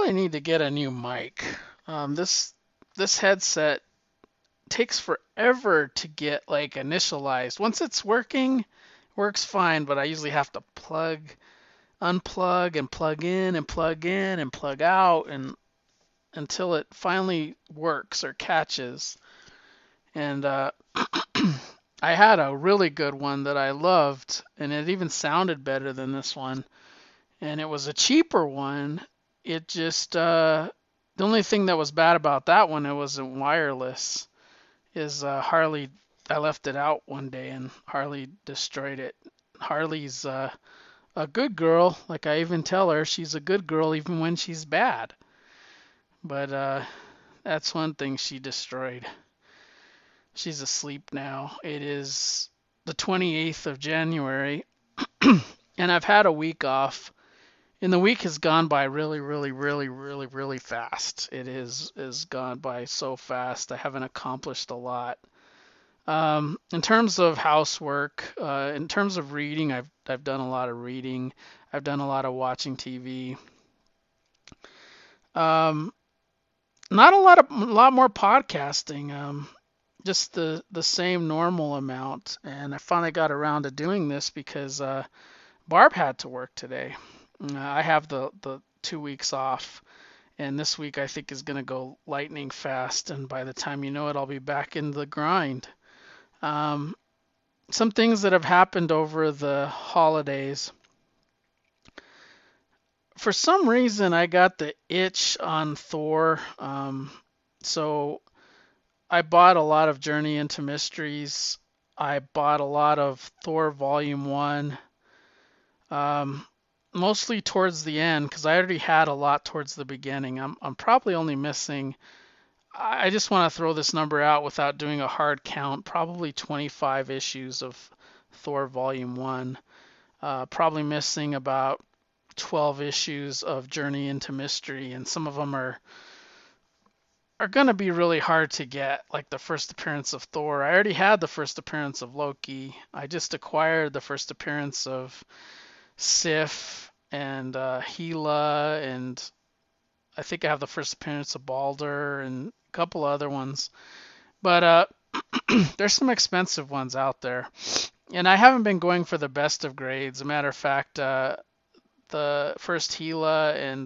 probably need to get a new mic. This headset takes forever to get like initialized. Once it's working, works fine, but I usually have to unplug and plug in and plug in and plug out and until it finally works or catches. And I had a really good one that I loved, and it even sounded better than this one. And it was a cheaper one. It just the only thing that was bad about that one, it wasn't wireless. Is Harley? I left it out one day and Harley destroyed it. Harley's a good girl. Like I even tell her, she's a good girl even when she's bad. But that's one thing she destroyed. She's asleep now. It is the 28th of January, and I've had a week off. And the week has gone by really, really, really, really, really fast. It is gone by so fast. I haven't accomplished a lot. In terms of housework, in terms of reading, I've done a lot of reading. I've done a lot of watching TV. Um, Not a lot more podcasting. Just the same normal amount. And I finally got around to doing this because Barb had to work today. I have the 2 weeks off, and this week I think is going to go lightning fast. And by the time you know it, I'll be back in the grind. Um, some things that have happened over the holidays. For some reason, I got the itch on Thor. So I bought a lot of Journey into Mysteries. I bought a lot of Thor Volume 1. Um, Mostly towards the end because I already had a lot towards the beginning. I'm probably only missing. I just want to throw this number out without doing a hard count. Probably 25 issues of Thor Volume 1. Probably missing about 12 issues of Journey into Mystery, and some of them are going to be really hard to get, like the first appearance of Thor. I already had the first appearance of Loki. I just acquired the first appearance of Sif and Gila, and I think I have the first appearance of Balder and a couple other ones. But there's some expensive ones out there. And I haven't been going for the best of grades. As a matter of fact, the first Gila and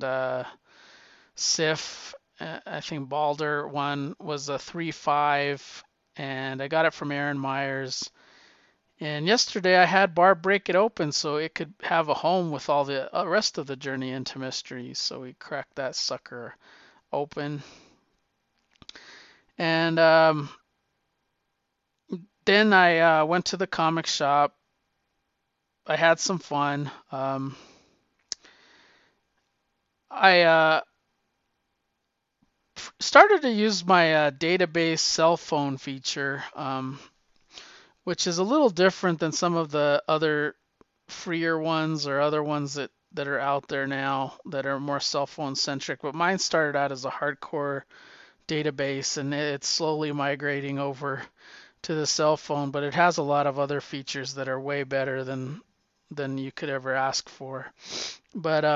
Sif, I think Balder one was a 3.5, and I got it from Aaron Myers. And yesterday I had Barb break it open so it could have a home with all the rest of the Journey into Mysteries. So we cracked that sucker open. And then I went to the comic shop. I had some fun. I started to use my database cell phone feature, which is a little different than some of the other freer ones or other ones that are out there now that are more cell phone centric. But mine started out as a hardcore database and it's slowly migrating over to the cell phone, but it has a lot of other features that are way better than you could ever ask for. But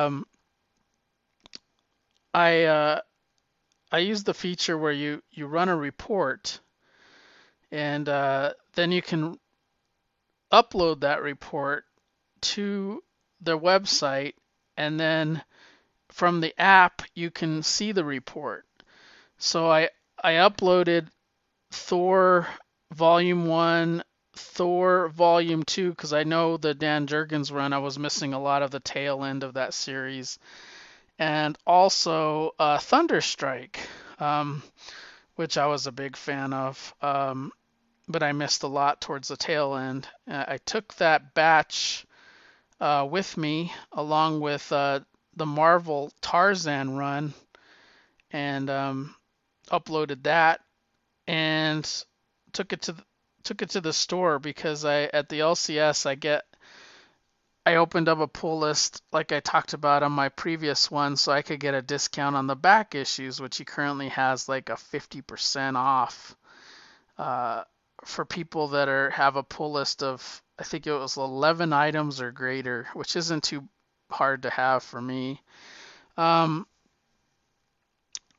I I use the feature where you run a report and then you can upload that report to the website, and then from the app you can see the report. So I uploaded Thor Volume 1, Thor Volume 2 because I know the Dan Jurgens run, I was missing a lot of the tail end of that series, and also Thunderstrike, which I was a big fan of, but I missed a lot towards the tail end. I took that batch with me along with the Marvel Tarzan run and uploaded that and took it to the store because I at the LCS I opened up a pull list like I talked about on my previous one so I could get a discount on the back issues, which he currently has like a 50% off for people that have a pull list of, I think it was 11 items or greater, which isn't too hard to have for me. Um,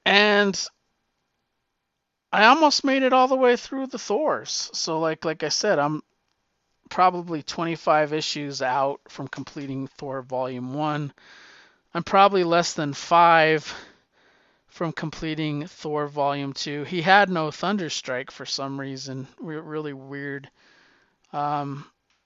And I almost made it all the way through the Thors. So like I said, I'm probably 25 issues out from completing Thor Volume 1. I'm probably less than 5 from completing Thor Volume 2. He had no Thunderstrike for some reason. Really weird. Um,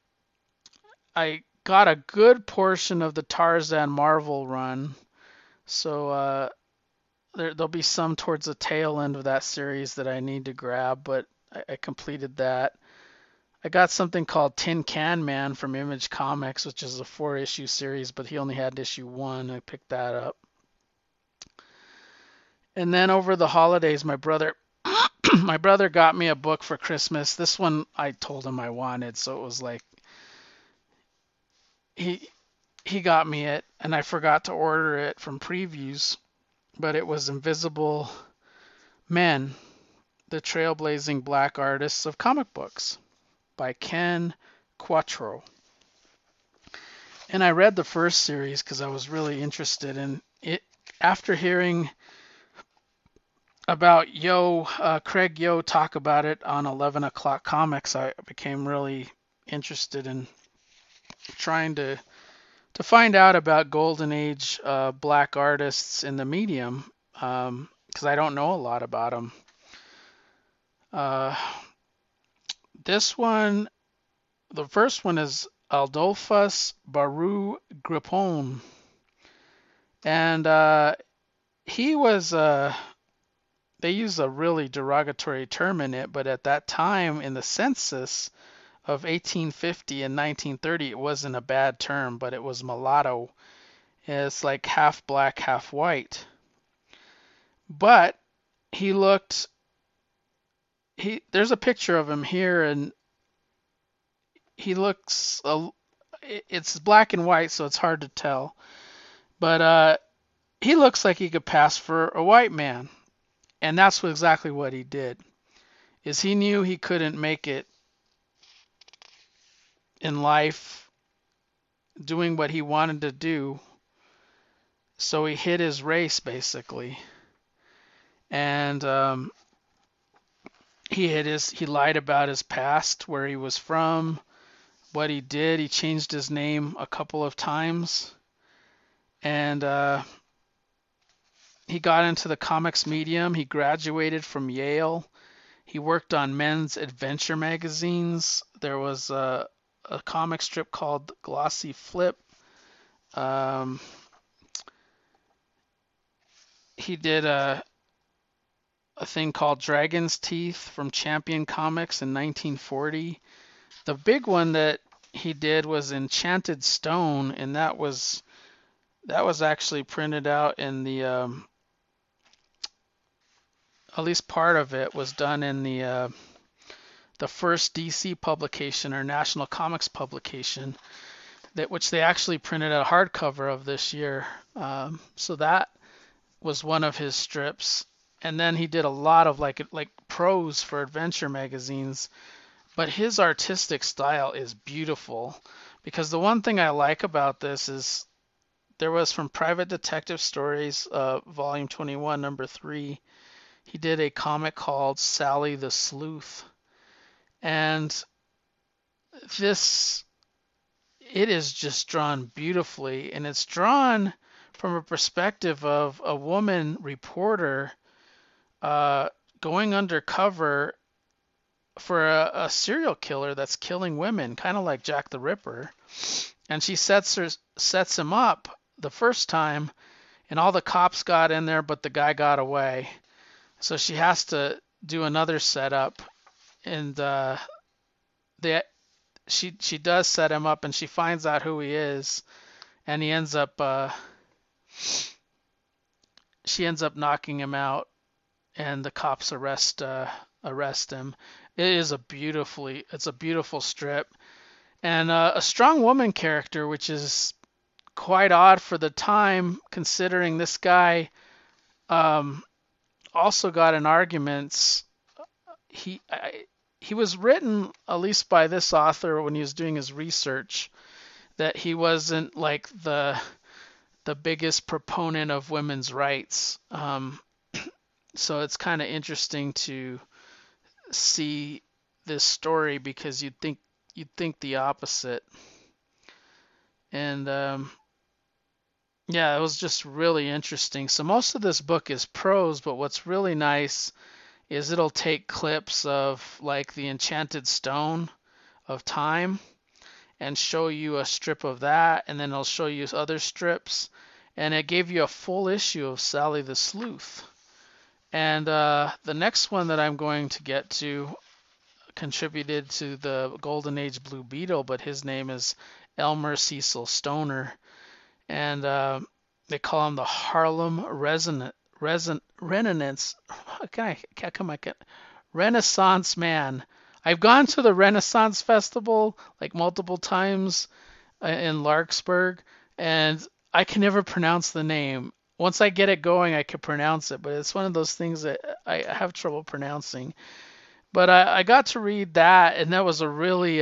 I got a good portion of the Tarzan Marvel run, so there'll be some towards the tail end of that series that I need to grab, but I completed that. I got something called Tin Can Man from Image Comics, which is a 4-issue series, but he only had issue 1. I picked that up. And then over the holidays, my brother my brother got me a book for Christmas. This one I told him I wanted, so it was like he he got me it, and I forgot to order it from previews, but it was Invisible Men, the Trailblazing Black Artists of Comic Books by Ken Quattro. And I read the first series because I was really interested in it. After hearing about Craig Yo talk about it on 11 O'Clock Comics, I became really interested in trying to find out about Golden Age black artists in the medium, because I don't know a lot about them. Uh, this one, the first one is Adolphus Baru Gripon, and he was they use a really derogatory term in it, but at that time in the census of 1850 and 1930, it wasn't a bad term, but it was mulatto. It's like half black, half white. But he looked there's a picture of him here, and he looks it's black and white, so it's hard to tell. But he looks like he could pass for a white man. And that's exactly what he did. Is he knew he couldn't make it in life doing what he wanted to do, so he hid his race basically. And he lied about his past, where he was from, what he did. He changed his name a couple of times, and he got into the comics medium. He graduated from Yale. He worked on men's adventure magazines. There was a comic strip called Glossy Flip. He did a thing called Dragon's Teeth from Champion Comics in 1940. The big one that he did was Enchanted Stone, and that was actually printed out in the at least part of it was done in the first DC publication, or National Comics publication, which they actually printed a hardcover of this year. So that was one of his strips. And then he did a lot of like prose for adventure magazines. But his artistic style is beautiful, because the one thing I like about this is there was from Private Detective Stories, Volume 21, Number 3, he did a comic called Sally the Sleuth. And it is just drawn beautifully, and it's drawn from a perspective of a woman reporter going undercover for a serial killer that's killing women, kind of like Jack the Ripper. And she sets him up the first time, and all the cops got in there, but the guy got away. So she has to do another setup, and she does set him up, and she finds out who he is, and she ends up knocking him out, and the cops arrest him. It's a beautiful strip, and a strong woman character, which is quite odd for the time, considering this guy also got in arguments. He was written, at least by this author when he was doing his research, that he wasn't like the biggest proponent of women's rights. So it's kind of interesting to see this story because you'd think the opposite. And yeah, it was just really interesting. So most of this book is prose, but what's really nice is it'll take clips of like the Enchanted Stone of Time and show you a strip of that, and then it'll show you other strips. And it gave you a full issue of Sally the Sleuth. And the next one that I'm going to get to contributed to the Golden Age Blue Beetle, but his name is Elmer Cecil Stoner. And they call him the Harlem Renaissance. Renaissance Man. I've gone to the Renaissance Festival like multiple times in Larkspur, and I can never pronounce the name. Once I get it going, I can pronounce it, but it's one of those things that I have trouble pronouncing. But I got to read that, and that was a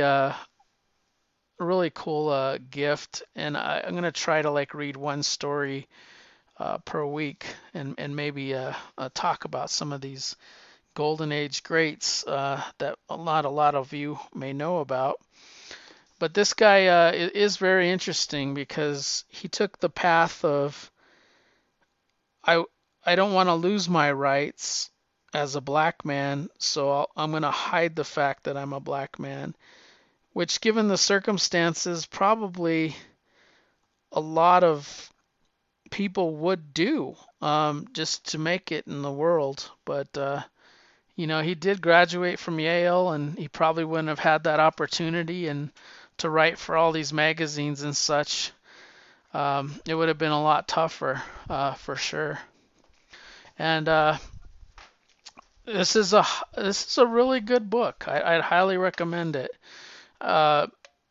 really cool gift. And I'm gonna try to like read one story per week, and maybe talk about some of these Golden Age greats that a lot of you may know about. But this guy is very interesting because he took the path of I I don't want to lose my rights as a black man, so I'm going to hide the fact that I'm a black man, which, given the circumstances, probably a lot of people would do just to make it in the world. But he did graduate from Yale, and he probably wouldn't have had that opportunity and to write for all these magazines and such. It would have been a lot tougher, for sure. And this is a really good book. I'd highly recommend it. Uh,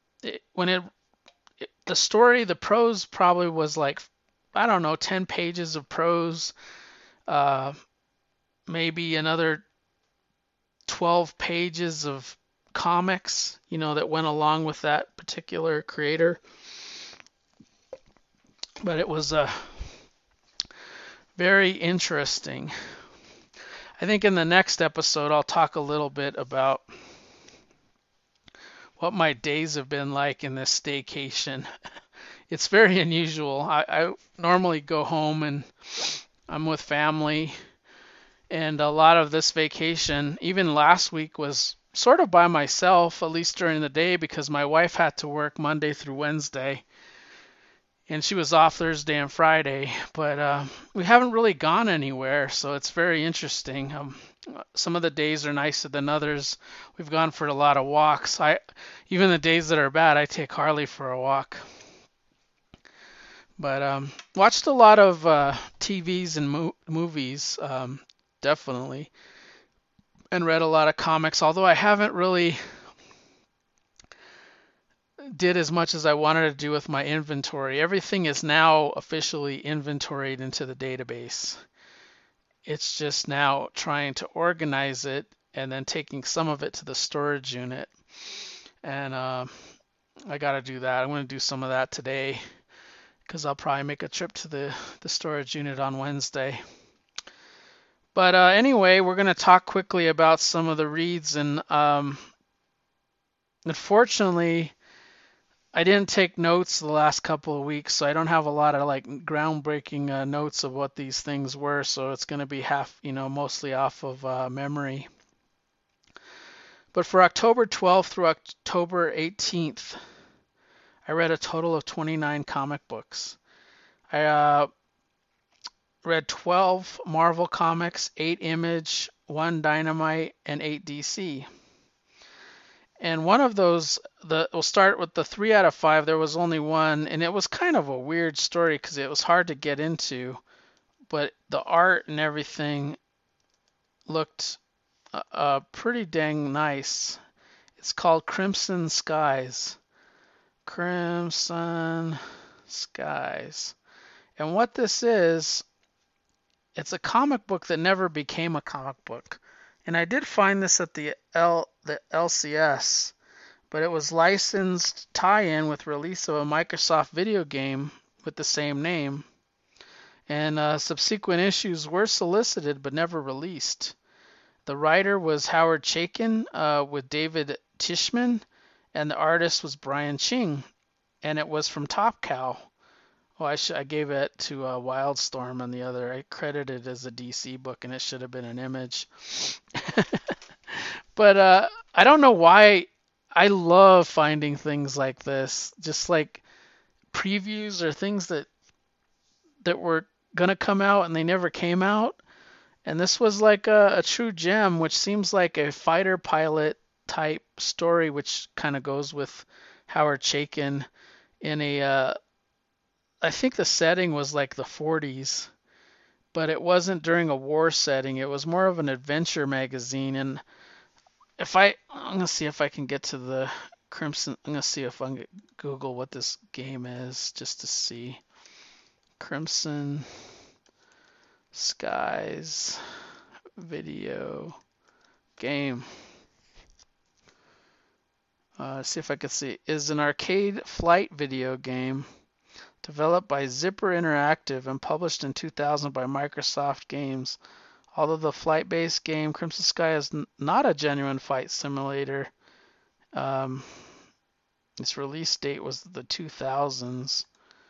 the story, the prose probably was like, I don't know, 10 pages of prose, uh, maybe another 12 pages of comics, that went along with that particular creator. But it was very interesting. I think in the next episode, I'll talk a little bit about what my days have been like in this staycation. It's very unusual. I normally go home and I'm with family, and a lot of this vacation, even last week, was sort of by myself, at least during the day, because my wife had to work Monday through Wednesday, and she was off Thursday and Friday. But we haven't really gone anywhere, so it's very interesting. Some of the days are nicer than others. We've gone for a lot of walks. Even the days that are bad, I take Harley for a walk. But watched a lot of TVs and movies, definitely, and read a lot of comics. Although I haven't really did as much as I wanted to do with my inventory. Everything is now officially inventoried into the database. It's just now trying to organize it and then taking some of it to the storage unit. And I got to do that. I'm going to do some of that today because I'll probably make a trip to the storage unit on Wednesday. But anyway, we're going to talk quickly about some of the reads. And unfortunately, I didn't take notes the last couple of weeks, so I don't have a lot of like groundbreaking notes of what these things were. So it's going to be mostly off of memory. But for October 12th through October 18th, I read a total of 29 comic books. I read 12 Marvel comics, 8 Image, 1 Dynamite, and 8 DC. And one of those, we'll start with the 3 out of 5. There was only one, and it was kind of a weird story because it was hard to get into, but the art and everything looked pretty dang nice. It's called Crimson Skies. Crimson Skies. And what this is, it's a comic book that never became a comic book. And I did find this at the LCS, but it was licensed tie-in with release of a Microsoft video game with the same name. and subsequent issues were solicited but never released. The writer was Howard Chaykin with David Tishman, and the artist was Brian Ching, and it was from Top Cow. Oh, I gave it to Wildstorm on the other. I credited it as a DC book, and it should have been an image. But I don't know why I love finding things like this, just like previews or things that were gonna come out and they never came out. And this was like a true gem, which seems like a fighter pilot type story, which kind of goes with Howard Chaykin in a I think the setting was like the 40s, but it wasn't during a war setting. It was more of an adventure magazine. And I'm gonna see if I can get to the Crimson. I'm gonna see if I can Google what this game is just to see. Crimson Skies video game. See if I can see. Is an arcade flight video game developed by Zipper Interactive and published in 2000 by Microsoft Games. Although the flight-based game Crimson Sky is not a genuine fight simulator, its release date was the 2000s.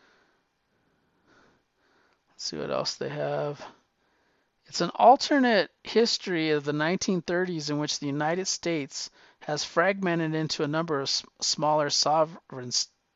Let's see what else they have. It's an alternate history of the 1930s in which the United States has fragmented into a number of smaller sovereign,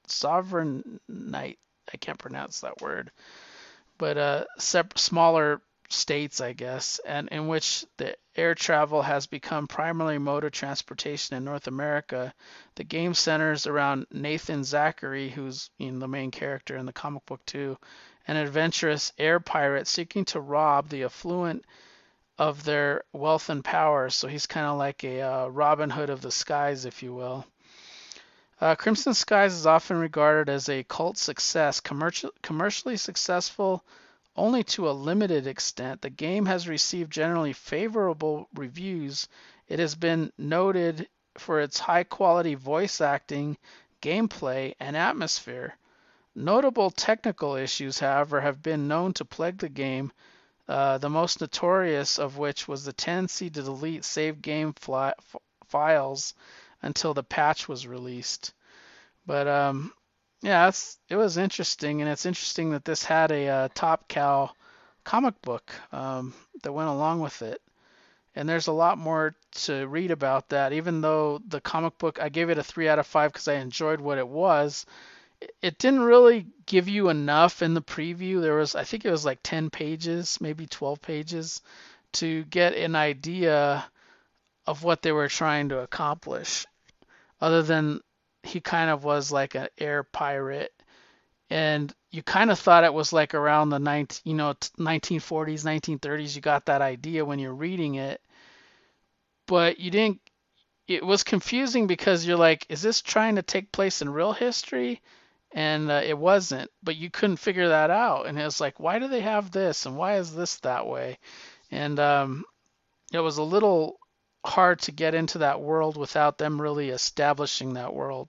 I can't pronounce that word, but smaller states, I guess, and in which the air travel has become primary mode of transportation in North America. The game centers around Nathan Zachary, who's the main character in the comic book too, an adventurous air pirate seeking to rob the affluent of their wealth and power. So he's kind of like a Robin Hood of the skies, if you will. Crimson Skies is often regarded as a cult success, commercially successful only to a limited extent. The game has received generally favorable reviews. It has been noted for its high-quality voice acting, gameplay, and atmosphere. Notable technical issues, however, have been known to plague the game, the most notorious of which was the tendency to delete saved game files until the patch was released. But yeah, it was interesting, and it's interesting that this had a Top Cow comic book that went along with it. And there's a lot more to read about that. Even though the comic book, I gave it a 3 out of 5 because I enjoyed what it was. It didn't really give you enough in the preview. I think it was like 10 pages, maybe 12 pages, to get an idea of what they were trying to accomplish. Other than he kind of was like an air pirate, and you kind of thought it was like around the 1940s, 1930s. You got that idea when you're reading it, but you didn't. It was confusing because you're like, is this trying to take place in real history? And it wasn't, but you couldn't figure that out. And it was like, why do they have this, and why is this that way? And it was a little hard to get into that world without them really establishing that world.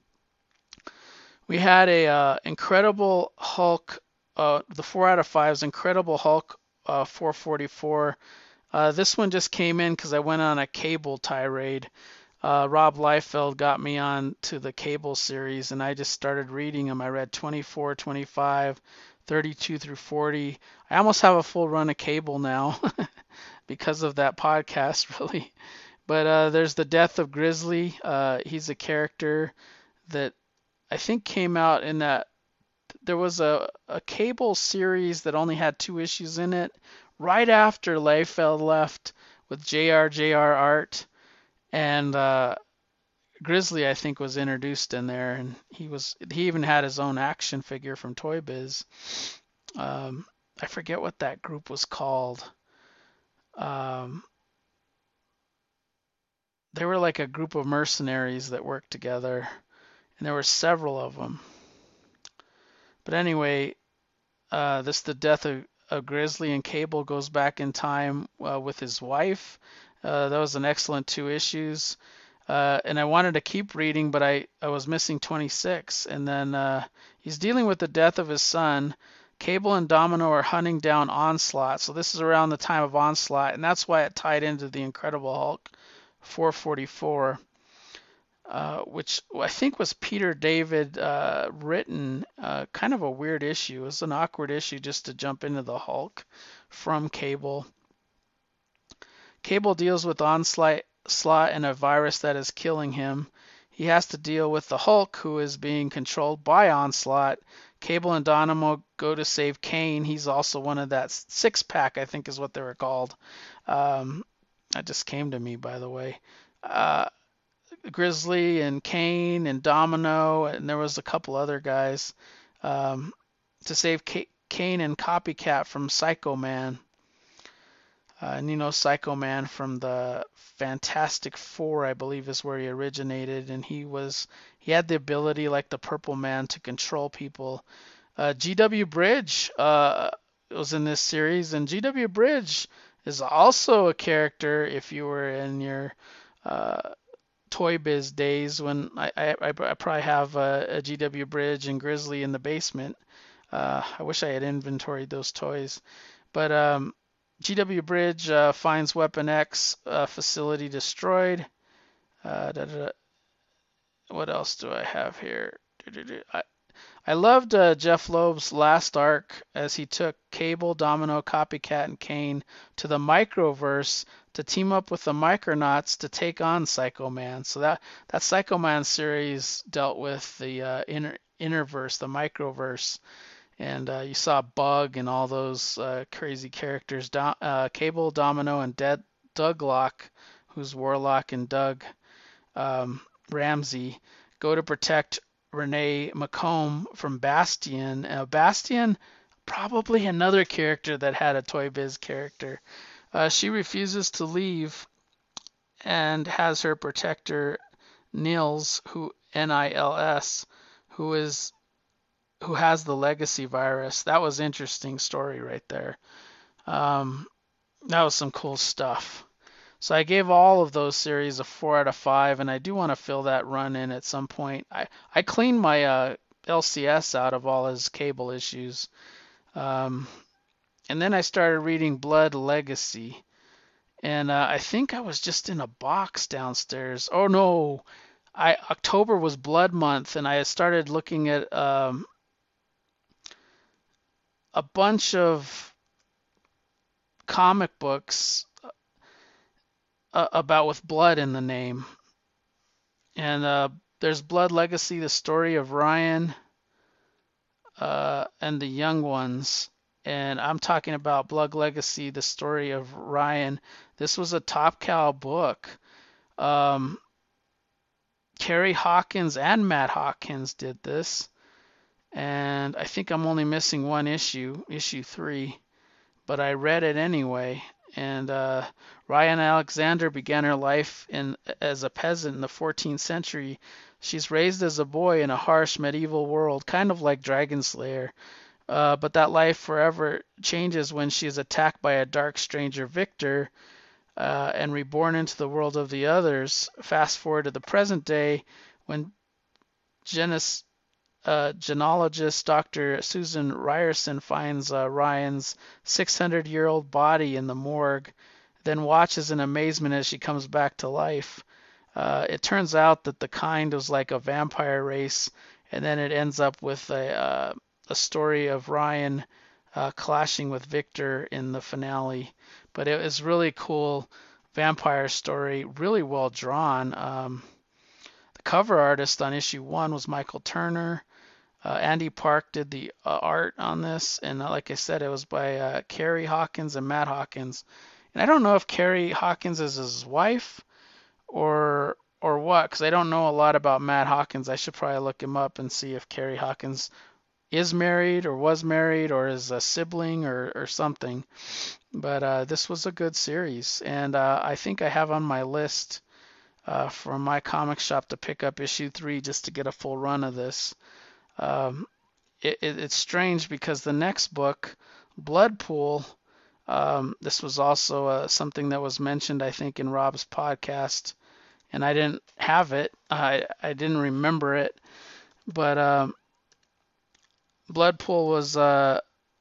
We had a Incredible Hulk, the 4 out of 5 is Incredible Hulk 444. This one just came in because I went on a Cable tirade. Rob Liefeld got me on to the Cable series, and I just started reading them. I read 24, 25, 32 through 40. I almost have a full run of Cable now because of that podcast, really. But there's the Death of Grizzly. He's a character that I think came out in that. There was a Cable series that only had 2 issues in it, right after Liefeld left with JR art. And Grizzly, I think, was introduced in there, and he even had his own action figure from Toy Biz. I forget what that group was called. They were like a group of mercenaries that worked together, and there were several of them. But anyway, the Death of Grizzly, and Cable goes back in time with his wife. That was an excellent 2 issues. And I wanted to keep reading, but I was missing 26. And then he's dealing with the death of his son. Cable and Domino are hunting down Onslaught. So this is around the time of Onslaught, and that's why it tied into the Incredible Hulk 444, which I think was Peter David written. Kind of a weird issue. It was an awkward issue just to jump into the Hulk from Cable. Cable deals with Onslaught and a virus that is killing him. He has to deal with the Hulk, who is being controlled by Onslaught. Cable and Dynamo go to save Kane. He's also one of that six pack, I think is what they were called. That just came to me, by the way. Grizzly and Kane and Domino, and there was a couple other guys to save Kane and Copycat from Psycho Man. And you know Psycho Man from the Fantastic Four, I believe, is where he originated, and he had the ability, like the Purple Man, to control people. G.W. Bridge was in this series, and G.W. Bridge is also a character if you were in your Toy Biz days, when I probably have a GW Bridge and Grizzly in the basement. I wish I had inventoried those toys. But GW Bridge finds Weapon X facility destroyed. What else do I have here? I loved Jeff Loeb's last arc as he took Cable, Domino, Copycat, and Kane to the Microverse to team up with the Micronauts to take on Psycho Man. So that Psycho Man series dealt with the Innerverse, the Microverse, and you saw Bug and all those crazy characters. Cable, Domino, and Douglock, who's Warlock, and Doug Ramsey go to protect Renee McComb from Bastion. Bastion, probably another character that had a Toy Biz character. She refuses to leave and has her protector Nils, Nils, who has the legacy virus. That was interesting story right there. That was some cool stuff. So I gave all of those series a 4 out of 5, and I do want to fill that run in at some point. I cleaned my LCS out of all his Cable issues. And then I started reading Blood Legacy. And I think I was just in a box downstairs. Oh no, October was Blood Month, and I started looking at a bunch of comic books about with blood in the name. And there's Blood Legacy, the story of Ryan and the Young Ones. And I'm talking about Blood Legacy, the story of Ryan. This was a Top Cow book. Kerry Hawkins and Matt Hawkins did this. And I think I'm only missing one issue 3. But I read it anyway. And Ryan Alexander began her life as a peasant in the 14th century. She's raised as a boy in a harsh medieval world, kind of like Dragon Slayer. But that life forever changes when she is attacked by a dark stranger, Victor, and reborn into the world of the others. Fast forward to the present day when genealogist Dr. Susan Ryerson finds Ryan's 600-year-old body in the morgue, then watches in amazement as she comes back to life. It turns out that the kind was like a vampire race, and then it ends up with a story of Ryan clashing with Victor in the finale. But it was really cool vampire story, really well drawn. The cover artist on issue 1 was Michael Turner. Andy Park did the art on this, and like I said, it was by Kerry Hawkins and Matt Hawkins. And I don't know if Kerry Hawkins is his wife or what, because I don't know a lot about Matt Hawkins. I should probably look him up and see if Kerry Hawkins is married or was married or is a sibling or something. But this was a good series, and I think I have on my list from my comic shop to pick up issue 3 just to get a full run of this. It's strange because the next book, Bloodpool, this was also something that was mentioned, I think, in Rob's podcast, and I didn't have it. I didn't remember it, but Bloodpool was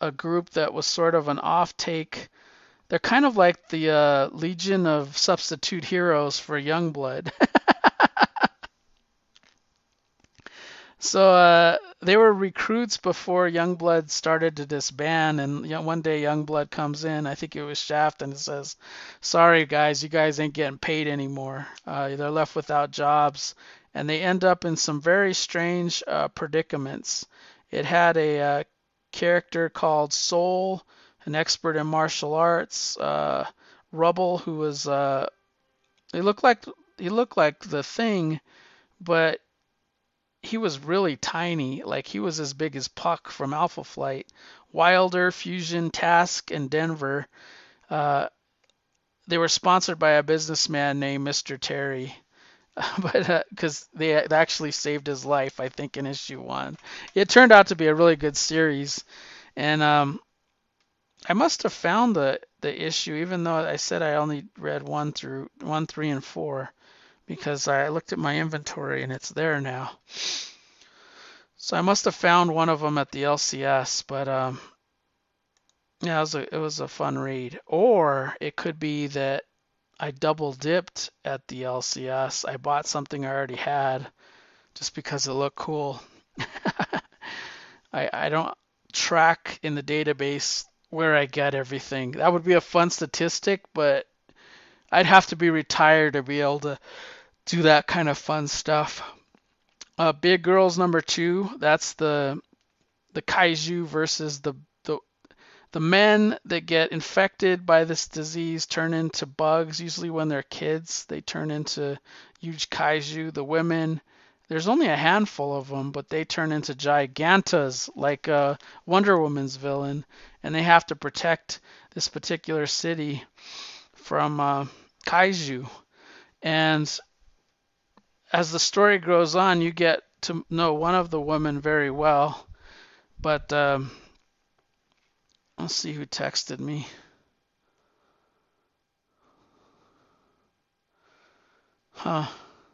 a group that was sort of an off-take. They're kind of like the Legion of Substitute Heroes for Youngblood. So they were recruits before Youngblood started to disband, and one day Youngblood comes in, I think it was Shaft, and it says, "Sorry guys, you guys ain't getting paid anymore." They're left without jobs, and they end up in some very strange predicaments. It had a character called Soul, an expert in martial arts, Rubble, who was he looked like the Thing, but he was really tiny, like he was as big as Puck from Alpha Flight. Wilder, Fusion, Task, and Denver. Uh, they were sponsored by a businessman named Mr. Terry, but because they actually saved his life, I think, in issue 1. It turned out to be a really good series, and I must have found the issue, even though I said I only read 1 through 1, 3, and 4, because I looked at my inventory and it's there now. So I must have found one of them at the LCS, but yeah, it was a fun read. Or it could be that I double dipped at the LCS. I bought something I already had just because it looked cool. I don't track in the database where I get everything. That would be a fun statistic, but I'd have to be retired to be able to do that kind of fun stuff. Big Girls #2, that's the kaiju versus the men that get infected by this disease turn into bugs. Usually when they're kids, they turn into huge kaiju. The women, there's only a handful of them, but they turn into gigantas, like Wonder Woman's villain, and they have to protect this particular city from kaiju. And as the story goes on, you get to know one of the women very well. But let's see who texted me. Huh.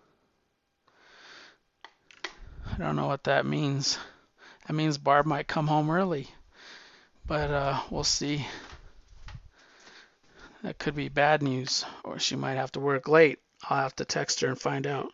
I don't know what that means. That means Barb might come home early. But we'll see. That could be bad news, or she might have to work late. I'll have to text her and find out.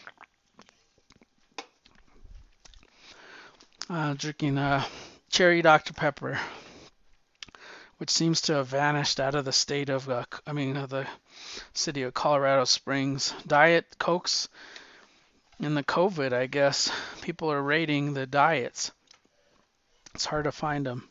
Drinking cherry Dr. Pepper, which seems to have vanished out of the state of, the city of Colorado Springs. Diet Cokes in the COVID, I guess. People are rating the diets. It's hard to find them.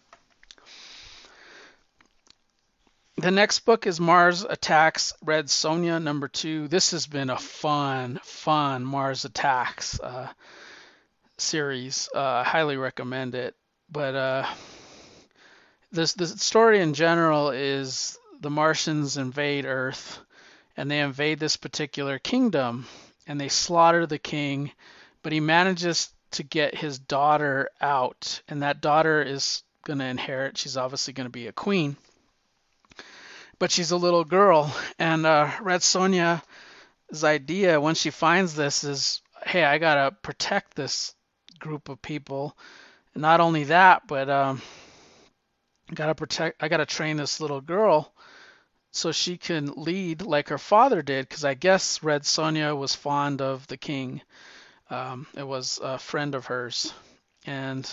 The next book is Mars Attacks Red Sonja #2. This has been a fun Mars Attacks series. I highly recommend it. But the story in general is the Martians invade Earth, and they invade this particular kingdom, and they slaughter the king, but he manages to get his daughter out, and that daughter is going to inherit. She's obviously going to be a queen, but she's a little girl, and Red Sonja's idea when she finds this is, hey, I got to protect this group of people. And not only that, but I got to train this little girl so she can lead like her father did, because I guess Red Sonja was fond of the king. It was a friend of hers. And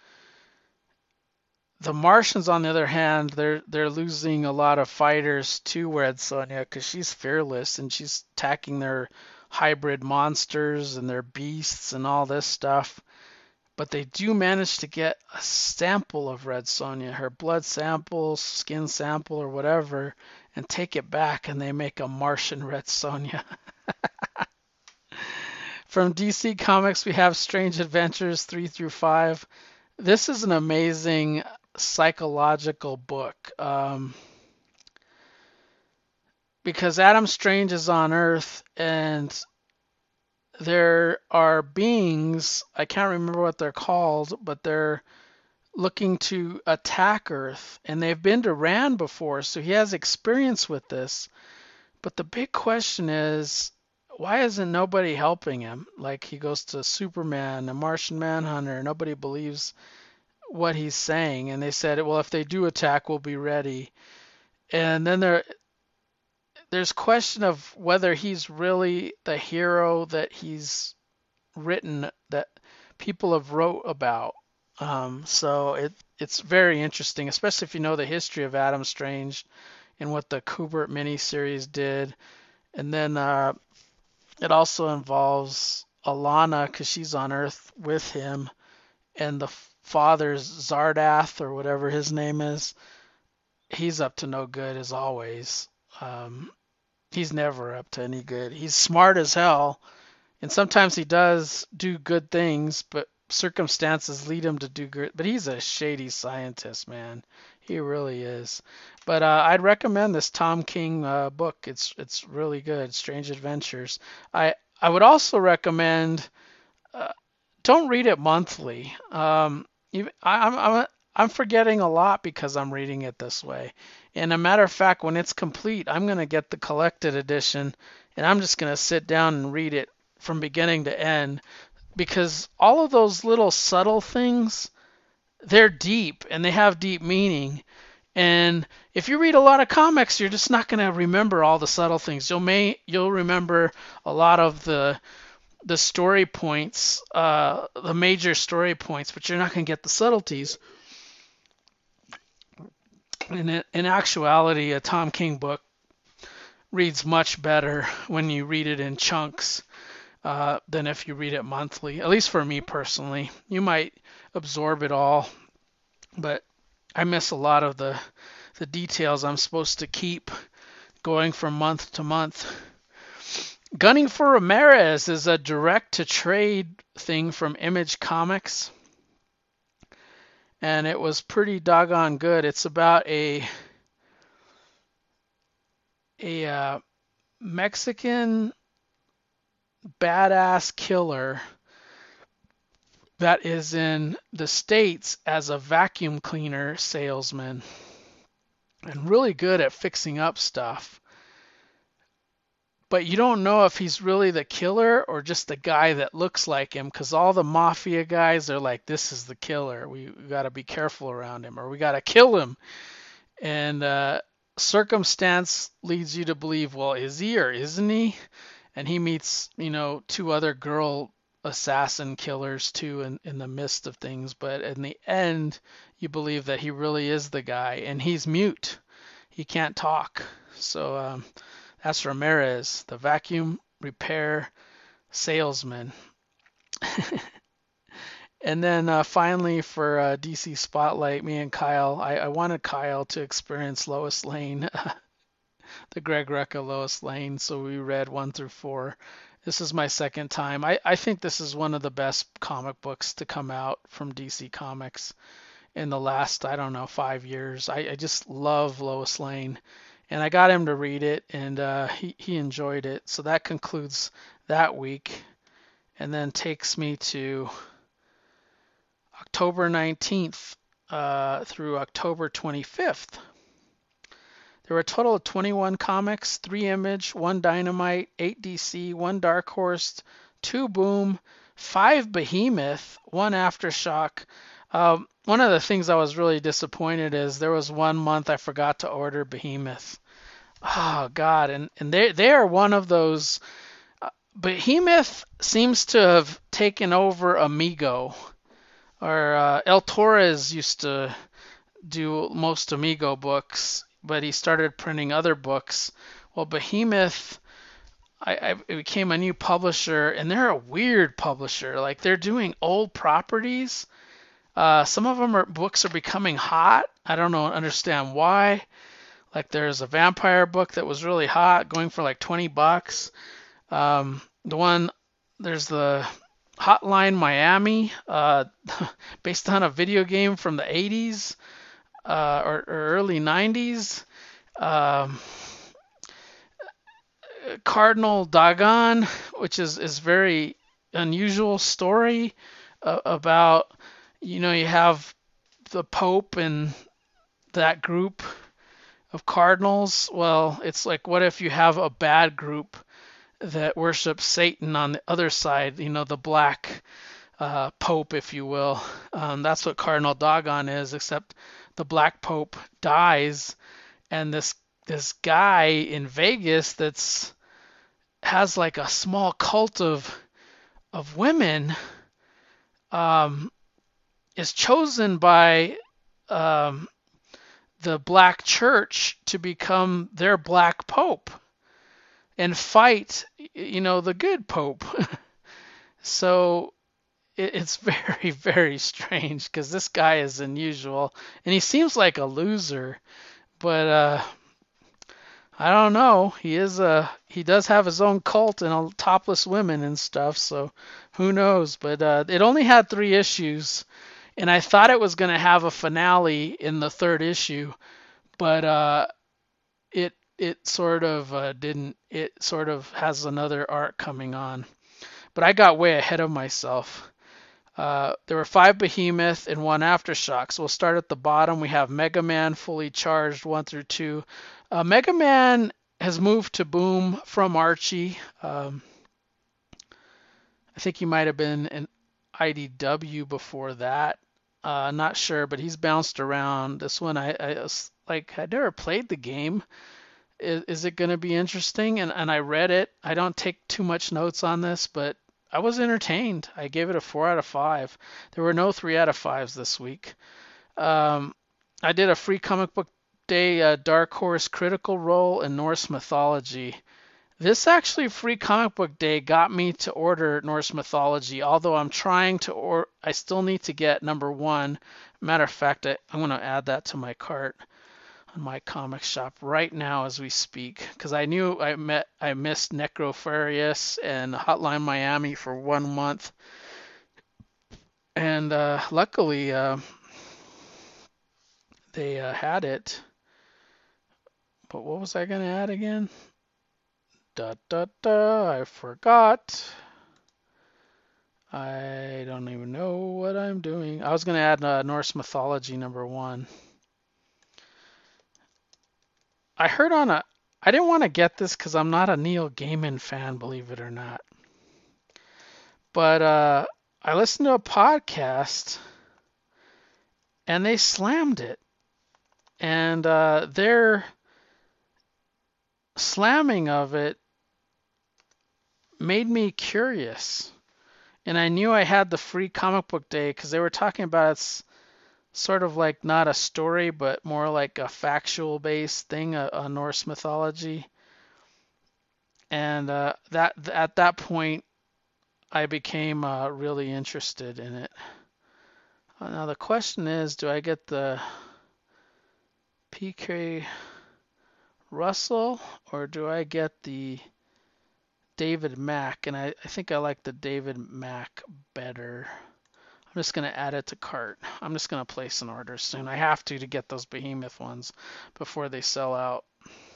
the Martians, on the other hand, they're losing a lot of fighters to Red Sonja because she's fearless and she's attacking their hybrid monsters and their beasts and all this stuff. But they do manage to get a sample of Red Sonja, her blood sample, skin sample, or whatever, and take it back, and they make a Martian Red Sonja. From DC Comics, we have Strange Adventures 3 through 5. This is an amazing psychological book, because Adam Strange is on Earth, and there are beings, I can't remember what they're called, but they're looking to attack Earth, and they've been to Rann before, so he has experience with this. But the big question is, why isn't nobody helping him? Like, he goes to Superman, a Martian Manhunter, nobody believes what he's saying, and they said, well, if they do attack, we'll be ready. And then there's question of whether he's really the hero that he's written, that people have wrote about. So it's very interesting, especially if you know the history of Adam Strange and what the Kubert miniseries did. And then it also involves Alana because she's on Earth with him, and the father's Zardath or whatever his name is. He's up to no good as always. Um, he's never up to any good. He's smart as hell, and sometimes he does do good things, but circumstances lead him to do good. But he's a shady scientist, man. He really is. But I'd recommend this Tom King book. It's really good. Strange Adventures. I would also recommend uh, don't read it monthly. I'm forgetting a lot because I'm reading it this way. And a matter of fact, when it's complete, I'm gonna get the collected edition, and I'm just gonna sit down and read it from beginning to end because all of those little subtle things, they're deep and they have deep meaning. And if you read a lot of comics, you're just not gonna remember all the subtle things. You'll remember a lot of the story points, the major story points, but you're not going to get the subtleties. In actuality, a Tom King book reads much better when you read it in chunks than if you read it monthly. At least for me personally, you might absorb it all, but I miss a lot of the details I'm supposed to keep going from month to month. Gunning for Ramirez is a direct-to-trade thing from Image Comics, and it was pretty doggone good. It's about a Mexican badass killer that is in the States as a vacuum cleaner salesman and really good at fixing up stuff. But you don't know if he's really the killer or just the guy that looks like him, because all the mafia guys are like, this is the killer. We got to be careful around him, or we got to kill him. And circumstance leads you to believe, well, is he or isn't he? And he meets, two other girl assassin killers too in the midst of things. But in the end, you believe that he really is the guy, and he's mute. He can't talk. So that's Ramirez, the vacuum repair salesman. And then finally for DC Spotlight, me and Kyle, I wanted Kyle to experience Lois Lane, the Greg Rucka Lois Lane, so we read 1 through 4. This is my second time. I think this is one of the best comic books to come out from DC Comics in the last, I don't know, 5 years. I just love Lois Lane. And I got him to read it, and he enjoyed it. So that concludes that week, and then takes me to October 19th through October 25th. There were a total of 21 comics, 3 Image, 1 Dynamite, 8 DC, 1 Dark Horse, 2 Boom, 5 Behemoth, 1 Aftershock. One of the things I was really disappointed is there was 1 month I forgot to order Behemoth. Oh God, and they are one of those. Behemoth seems to have taken over Amigo, or El Torres used to do most Amigo books, but he started printing other books. Well, Behemoth, I became a new publisher, and they're a weird publisher. Like they're doing old properties. Some of them books are becoming hot. I don't understand why. Like there's a vampire book that was really hot, going for like $20. There's the Hotline Miami, based on a video game from the 80s or early 90s. Cardinal Dagon, which is very unusual story about, you have the Pope and that group of cardinals. Well, it's like, what if you have a bad group that worships Satan on the other side, the black pope, if you will. That's what Cardinal Doggone is, except the black pope dies, and this guy in Vegas that's has like a small cult of women, um, is chosen by um, the black church to become their black pope and fight, the good pope. So it's very, very strange because this guy is unusual and he seems like a loser, but I don't know. He does have his own cult and topless women and stuff, so who knows? But it only had 3 issues, and I thought it was going to have a finale in the third issue, but it sort of didn't. It sort of has another arc coming on. But I got way ahead of myself. There were 5 Behemoth and 1 Aftershock. So we'll start at the bottom. We have Mega Man Fully Charged 1 through 2. Mega Man has moved to Boom from Archie. I think he might have been an IDW before that. Not sure, but he's bounced around. This one, I was like, I never played the game. Is it going to be interesting? And I read it. I don't take too much notes on this, but I was entertained. I gave it a 4 out of 5. There were no 3 out of 5s this week. I did a free comic book day Dark Horse Critical Role in Norse mythology. This actually free comic book day got me to order Norse mythology, although I'm trying to I still need to get #1. Matter of fact, I'm going to add that to my cart on my comic shop right now as we speak, because I knew I missed Necropharius and Hotline Miami for 1 month, and luckily they had it. But what was I gonna add again? I forgot. I don't even know what I'm doing. I was gonna add Norse mythology #1. I heard I didn't want to get this because I'm not a Neil Gaiman fan, believe it or not. But I listened to a podcast and they slammed it. And their slamming of it made me curious. And I knew I had the free comic book day because they were talking about it's sort of like not a story, but more like a factual based thing, a Norse mythology. And that at that point, I became really interested in it. Now the question is, do I get the P.K. Russell or do I get the David Mack? And I think I like the David Mack better. I'm just going to add it to cart. I'm just going to place an order soon. I have to get those Behemoth ones before they sell out.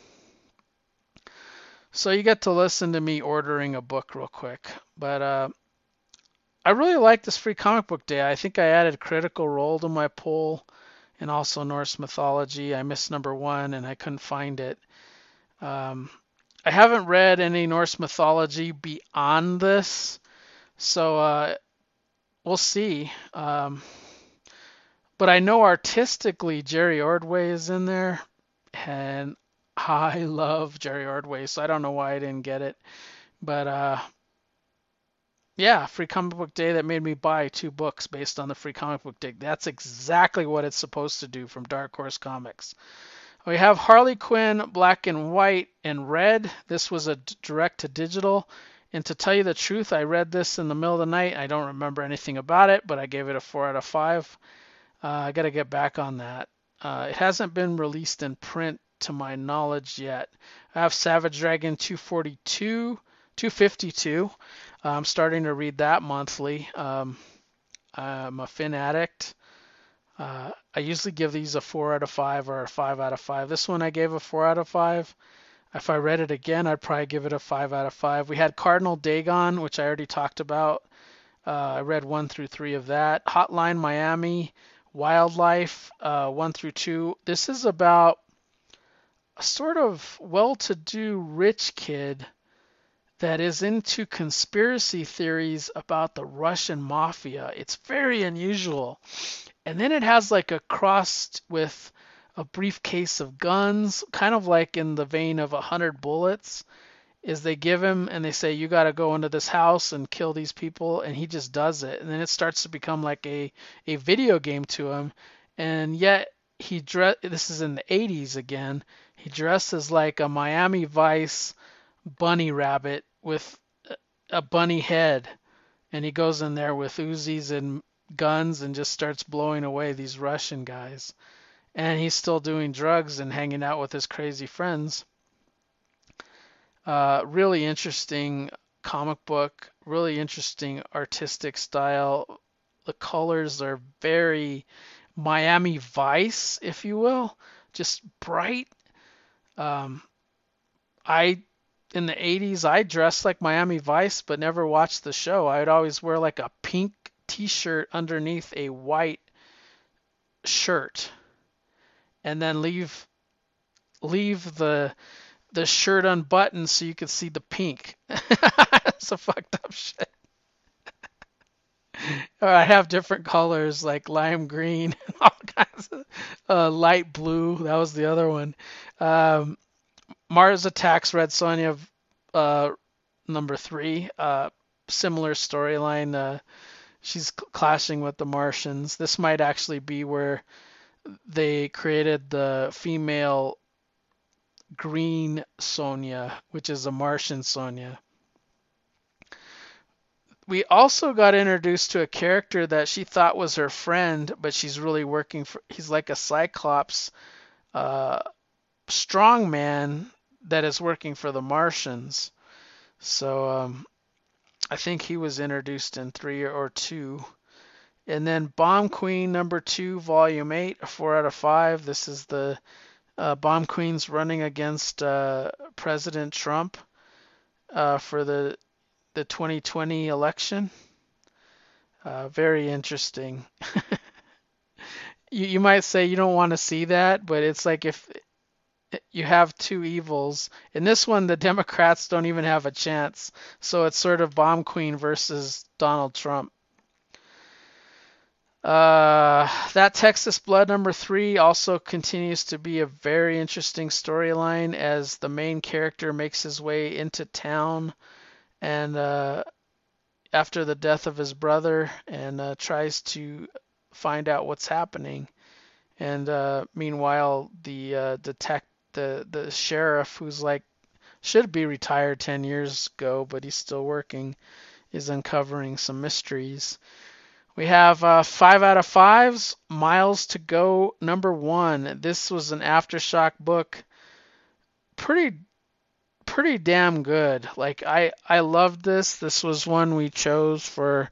So you get to listen to me ordering a book real quick. But I really like this free comic book day. I think I added Critical Role to my poll and also Norse mythology. I missed #1 and I couldn't find it. I haven't read any Norse mythology beyond this, so we'll see. But I know artistically Jerry Ordway is in there, and I love Jerry Ordway, so I don't know why I didn't get it. But yeah, free comic book day that made me buy 2 books based on the free comic book day. That's exactly what it's supposed to do from Dark Horse Comics. We have Harley Quinn, Black and White, and Red. This was a direct to digital. And to tell you the truth, I read this in the middle of the night. I don't remember anything about it, but I gave it a 4 out of 5. I got to get back on that. It hasn't been released in print to my knowledge yet. I have Savage Dragon 252. I'm starting to read that monthly. I'm a Fin addict. I usually give these a 4 out of 5 or a 5 out of 5. This one I gave a 4 out of 5. If I read it again, I'd probably give it a 5 out of 5. We had Cardinal Dagon, which I already talked about. I read 1 through 3 of that. Hotline Miami, Wildlife, 1 through 2. This is about a sort of well-to-do rich kid that is into conspiracy theories about the Russian mafia. It's very unusual. And then it has like a cross with a briefcase of guns, kind of like in the vein of 100 bullets. Is they give him and they say, you got to go into this house and kill these people, and he just does it. And then it starts to become like a video game to him. And yet this is in the 80s again. He dresses like a Miami Vice bunny rabbit with a bunny head, and he goes in there with Uzis and guns and just starts blowing away these Russian guys. And he's still doing drugs and hanging out with his crazy friends. Really interesting comic book, really interesting artistic style. The colors are very Miami Vice, if you will, just bright. Um, I in the 80s I dressed like Miami Vice but never watched the show. I would always wear like a pink t-shirt underneath a white shirt and then leave the shirt unbuttoned so you could see the pink. It's a fucked up shit. Or I have different colors like lime green and all kinds of light blue. That was the other one. Um, Mars Attacks Red Sonja, uh, number 3. Similar storyline. She's clashing with the Martians. This might actually be where they created the female Green Sonja, which is a Martian Sonja. We also got introduced to a character that she thought was her friend, but she's really working for. He's like a Cyclops uh, strongman that is working for the Martians. So I think he was introduced in 3 or 2. And then Bomb Queen number 2, volume 8, 4 out of 5. This is the Bomb Queen's running against President Trump for the 2020 election. Very interesting. You might say you don't want to see that, but it's like if you have two evils. In this one, the Democrats don't even have a chance. So it's sort of Bomb Queen versus Donald Trump. That Texas Blood number 3 also continues to be a very interesting storyline as the main character makes his way into town and after the death of his brother and tries to find out what's happening. And meanwhile, the sheriff, who's like should be retired 10 years ago, but he's still working, is uncovering some mysteries. We have 5 out of 5s. Miles to Go number 1. This was an Aftershock book. Pretty damn good. Like I loved this. This was one we chose for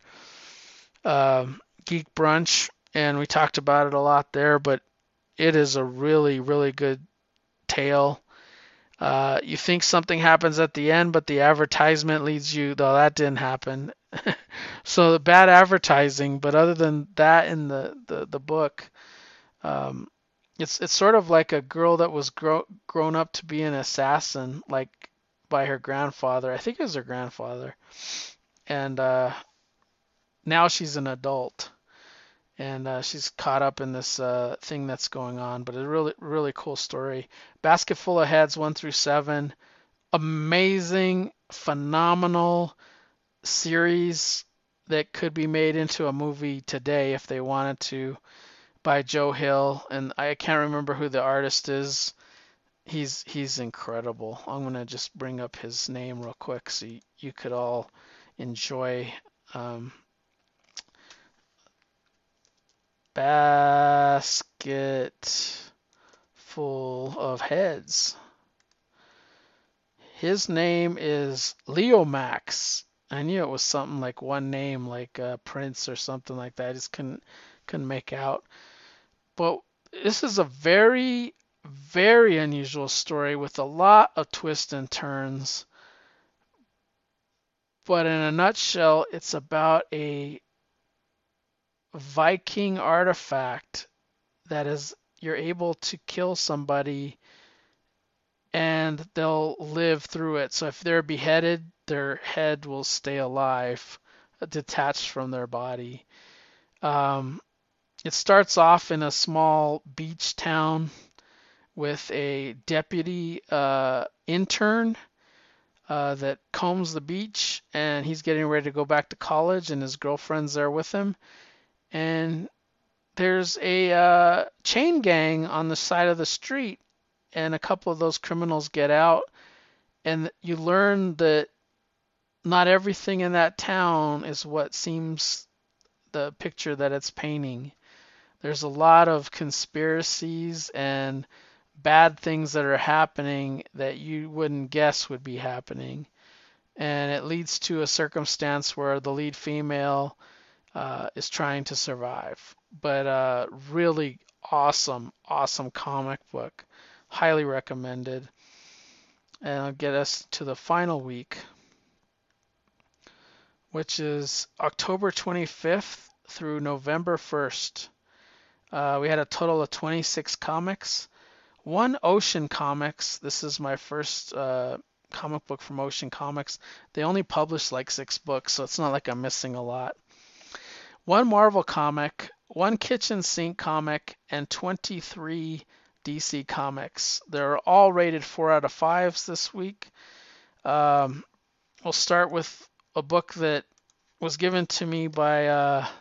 Geek Brunch, and we talked about it a lot there. But it is a really really good tale. You think something happens at the end, but the advertisement leads you, though that didn't happen. So the bad advertising, but other than that in the book, um, it's sort of like a girl that was grown up to be an assassin, like by her grandfather. I think it was her grandfather. And now she's an adult. And she's caught up in this thing that's going on. But a really, really cool story. Basket Full of Heads 1 through 7. Amazing, phenomenal series that could be made into a movie today if they wanted to, by Joe Hill. And I can't remember who the artist is. He's incredible. I'm going to just bring up his name real quick so you could all enjoy Basket Full of Heads. His name is Leo Max. I knew it was something like one name, like Prince or something like that. I just couldn't make out. But this is a very, very unusual story with a lot of twists and turns. But in a nutshell, it's about a Viking artifact that is you're able to kill somebody and they'll live through it. So if they're beheaded, their head will stay alive, detached from their body. Um, it starts off in a small beach town with a deputy intern that combs the beach, and he's getting ready to go back to college, and his girlfriend's there with him. And there's a chain gang on the side of the street, and a couple of those criminals get out, and you learn that not everything in that town is what seems the picture that it's painting. There's a lot of conspiracies and bad things that are happening that you wouldn't guess would be happening. And it leads to a circumstance where the lead female is trying to survive. But really awesome, awesome comic book. Highly recommended. And I'll get us to the final week, which is October 25th through November 1st. We had a total of 26 comics. One Ocean Comics. This is my first comic book from Ocean Comics. They only published like 6 books, so it's not like I'm missing a lot. One Marvel comic, one kitchen sink comic, and 23 DC comics. They're all rated 4 out of 5s this week. We'll start with a book that was given to me by,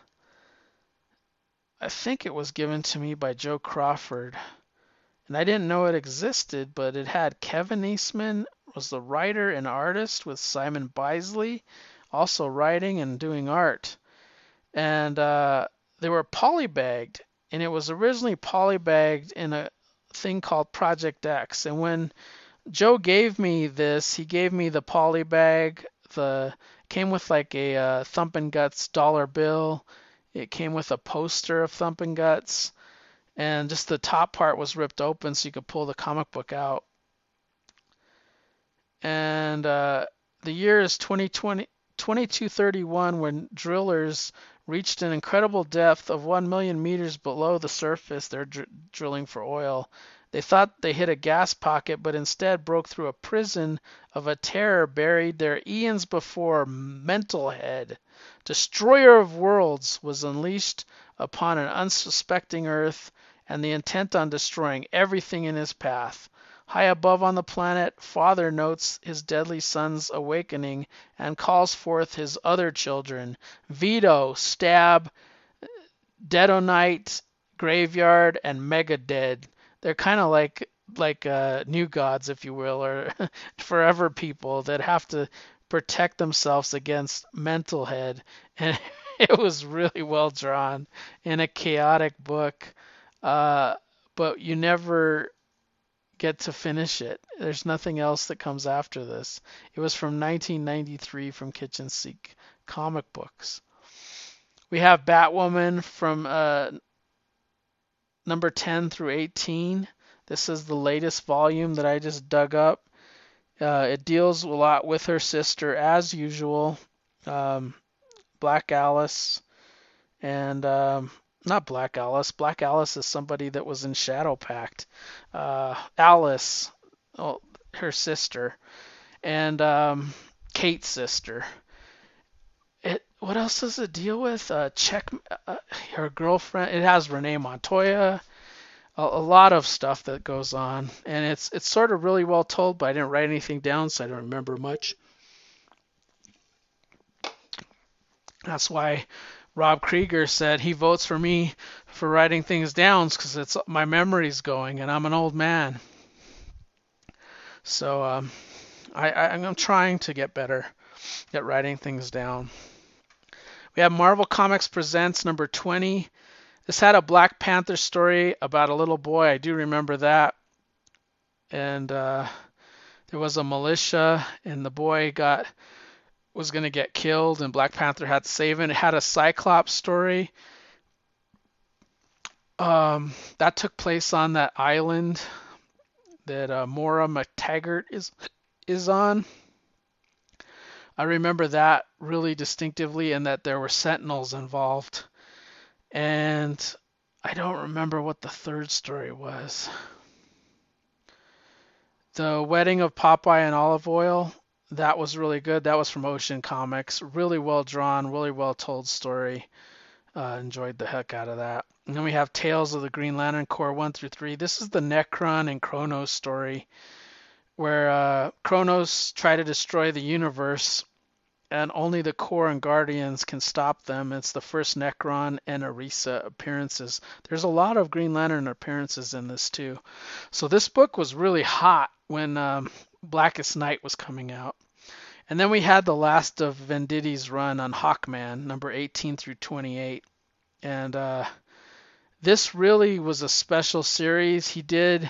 I think it was given to me by Joe Crawford. And I didn't know it existed, but it had Kevin Eastman was the writer and artist, with Simon Bisley also writing and doing art. And they were polybagged, and it was originally polybagged in a thing called Project X. And when Joe gave me this, he gave me the polybag. The came with like a Thumpin' Guts dollar bill. It came with a poster of Thumpin' Guts, and just the top part was ripped open so you could pull the comic book out. And the year is 2231, when drillers reached an incredible depth of 1 million meters below the surface. They're drilling for oil. They thought they hit a gas pocket, but instead broke through a prison of a terror buried there eons before. Mentalhead, destroyer of worlds, was unleashed upon an unsuspecting Earth, and the intent on destroying everything in his path. High above on the planet, Father notes his deadly son's awakening and calls forth his other children: Veto, Stab, Detonite, Graveyard, and Megadead. They're kind of like new gods, if you will, or forever people that have to protect themselves against Mentalhead. And it was really well drawn in a chaotic book, but you never get to finish it. There's nothing else that comes after this. It was from 1993 from Kitchen Sink Comic Books. We have Batwoman from number 10 through 18. This is the latest volume that I just dug up. It deals a lot with her sister as usual, Black Alice, and not Black Alice. Black Alice is somebody that was in Shadow Pact. Alice, her sister, and Kate's sister. What else does it deal with? Her girlfriend. It has Renee Montoya. A lot of stuff that goes on, and it's sort of really well told, but I didn't write anything down, so I don't remember much. That's why Rob Krieger said he votes for me for writing things down, because it's my memory's going, and I'm an old man. So I'm trying to get better at writing things down. We have Marvel Comics Presents number 20. This had a Black Panther story about a little boy. I do remember that. And there was a militia, and the boy was going to get killed, and Black Panther had to save him. It had a Cyclops story. That took place on that island that Moira McTaggart is on. I remember that really distinctively, and that there were Sentinels involved. And I don't remember what the third story was. The Wedding of Popeye and Olive Oyl. That was really good. That was from Ocean Comics. Really well drawn, really well told story. Enjoyed the heck out of that. And then we have Tales of the Green Lantern Corps 1 through 3. This is the Necron and Kronos story where Kronos try to destroy the universe and only the Corps and Guardians can stop them. It's the first Necron and Arisa appearances. There's a lot of Green Lantern appearances in this too. So this book was really hot when Blackest Night was coming out. And then we had the last of Venditti's run on Hawkman, number 18 through 28. And this really was a special series. He did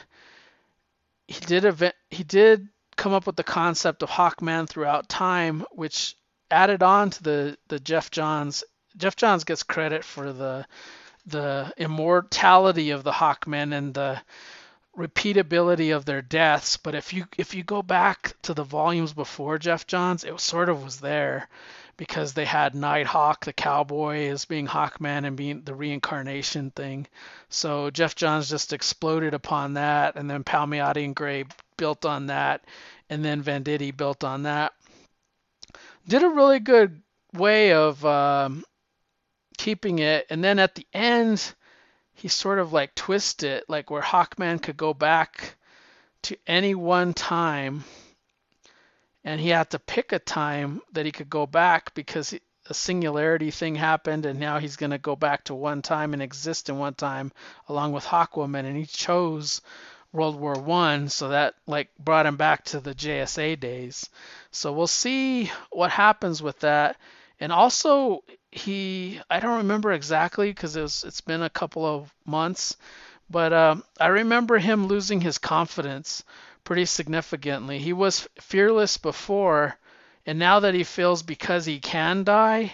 come up with the concept of Hawkman throughout time, which added on to the Geoff Johns. Geoff Johns gets credit for the immortality of the Hawkmen and the repeatability of their deaths. But if you go back to the volumes before Geoff Johns, it sort of was there because they had Nighthawk, the cowboy, as being Hawkman and being the reincarnation thing. So Geoff Johns just exploded upon that, and then Palmiotti and Gray built on that, and then Venditti built on that. Did a really good way of keeping it, and then at the end, he sort of like twisted it, like where Hawkman could go back to any one time, and he had to pick a time that he could go back because a singularity thing happened, and now he's going to go back to one time and exist in one time along with Hawkwoman, and he chose World War One, so that like brought him back to the JSA days. So we'll see what happens with that. And also I don't remember exactly because it's been a couple of months, but I remember him losing his confidence pretty significantly. He was fearless before, and now that he feels because he can die,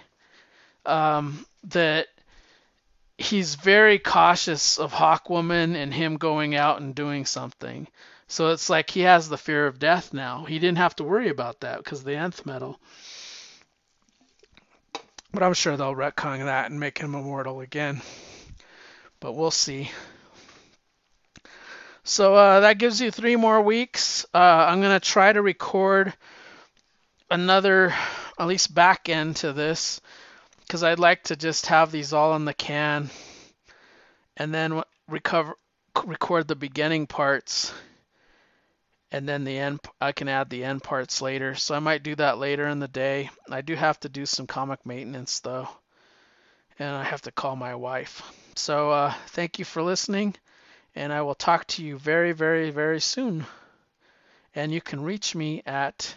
that he's very cautious of Hawkwoman and him going out and doing something. So it's like he has the fear of death now. He didn't have to worry about that because of the nth metal. But I'm sure they'll retcon that and make him immortal again. But we'll see. So that gives you 3 more weeks. I'm going to try to record another, at least back end to this, because I'd like to just have these all in the can and then record the beginning parts, and then the end. I can add the end parts later. So I might do that later in the day. I do have to do some comic maintenance though, and I have to call my wife. So thank you for listening, and I will talk to you very, very, very soon. And you can reach me at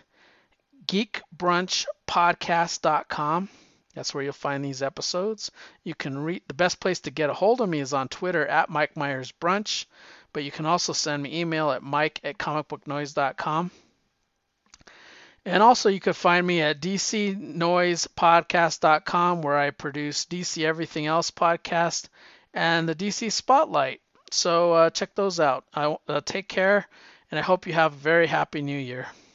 geekbrunchpodcast.com. That's where you'll find these episodes. You can the best place to get a hold of me is on Twitter at Mike Myers Brunch, but you can also send me email at mike@comicbooknoise.com. And also you could find me at dcnoisepodcast.com, where I produce DC Everything Else podcast and the DC Spotlight. So check those out. Take care, and I hope you have a very happy new year.